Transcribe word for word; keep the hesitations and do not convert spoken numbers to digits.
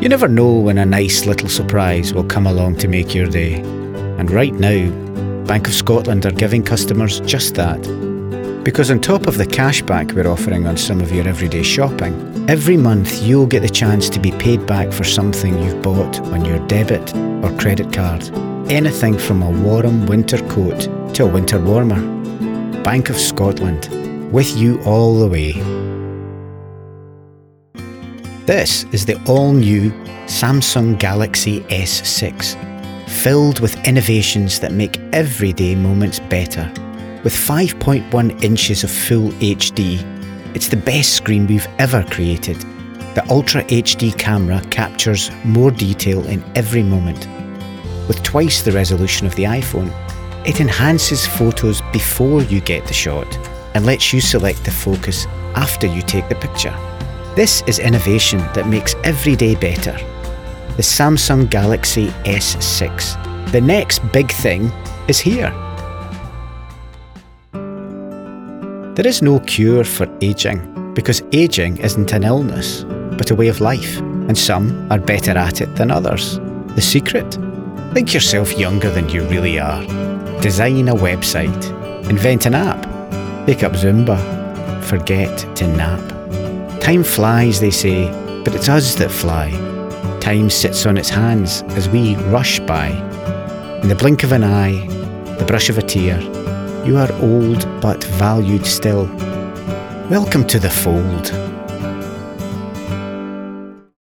You never know when a nice little surprise will come along to make your day. And right now, Bank of Scotland are giving customers just that. Because on top of the cashback we're offering on some of your everyday shopping, every month you'll get the chance to be paid back for something you've bought on your debit or credit card. Anything from a warm winter coat to a winter warmer. Bank of Scotland, with you all the way. This is the all-new Samsung Galaxy S six, filled with innovations that make everyday moments better. With five point one inches of full H D, it's the best screen we've ever created. The Ultra H D camera captures more detail in every moment. With twice the resolution of the iPhone, it enhances photos before you get the shot and lets you select the focus after you take the picture. This is innovation that makes every day better. The Samsung Galaxy S six. The next big thing is here. There is no cure for ageing, because ageing isn't an illness, but a way of life, and some are better at it than others. The secret? Think yourself younger than you really are. Design a website. Invent an app. Pick up Zumba. Forget to nap. Time flies, they say, but it's us that fly. Time sits on its hands as we rush by. In the blink of an eye, the brush of a tear, you are old but valued still. Welcome to the fold.